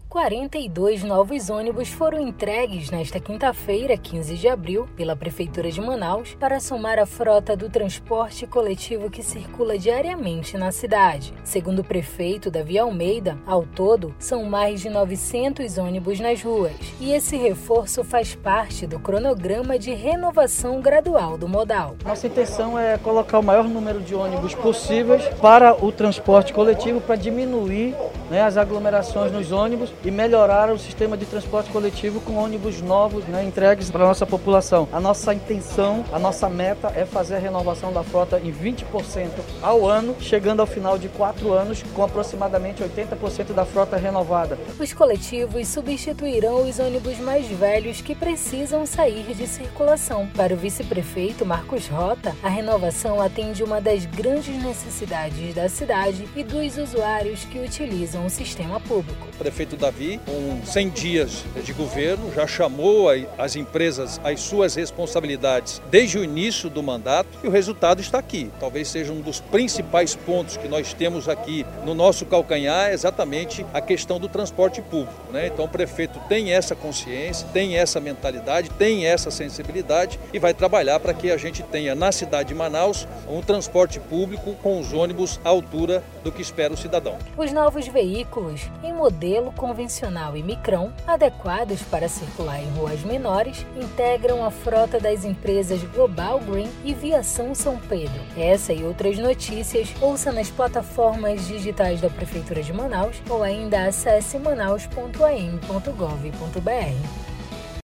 42 novos ônibus foram entregues nesta quinta-feira, 15 de abril, pela Prefeitura de Manaus, para somar a frota do transporte coletivo que circula diariamente na cidade. Segundo o prefeito Davi Almeida, ao todo, são mais de 900 ônibus nas ruas. E esse reforço faz parte do cronograma de renovação gradual do modal. Nossa intenção é colocar o maior número de ônibus possíveis para o transporte coletivo, para diminuir as aglomerações nos ônibus e melhorar o sistema de transporte coletivo com ônibus novos entregues para a nossa população. A nossa intenção, a nossa meta é fazer a renovação da frota em 20% ao ano, chegando ao final de 4 anos com aproximadamente 80% da frota renovada. Os coletivos substituirão os ônibus mais velhos que precisam sair de circulação. Para o vice-prefeito Marcos Rota, a renovação atende uma das grandes necessidades da cidade e dos usuários que utilizam o sistema público. O prefeito Davi, com 100 dias de governo, já chamou as empresas às suas responsabilidades desde o início do mandato e o resultado está aqui. Talvez seja um dos principais pontos que nós temos aqui no nosso calcanhar, exatamente a questão do transporte público, Então o prefeito tem essa consciência, tem essa mentalidade, tem essa sensibilidade e vai trabalhar para que a gente tenha na cidade de Manaus um transporte público com os ônibus à altura do que espera o cidadão. Os novos veículos, em modelo convencional e micrão, adequados para circular em ruas menores, integram a frota das empresas Global Green e Viação São Pedro. Essa e outras notícias ouça nas plataformas digitais da Prefeitura de Manaus ou ainda acesse manaus.am.gov.br.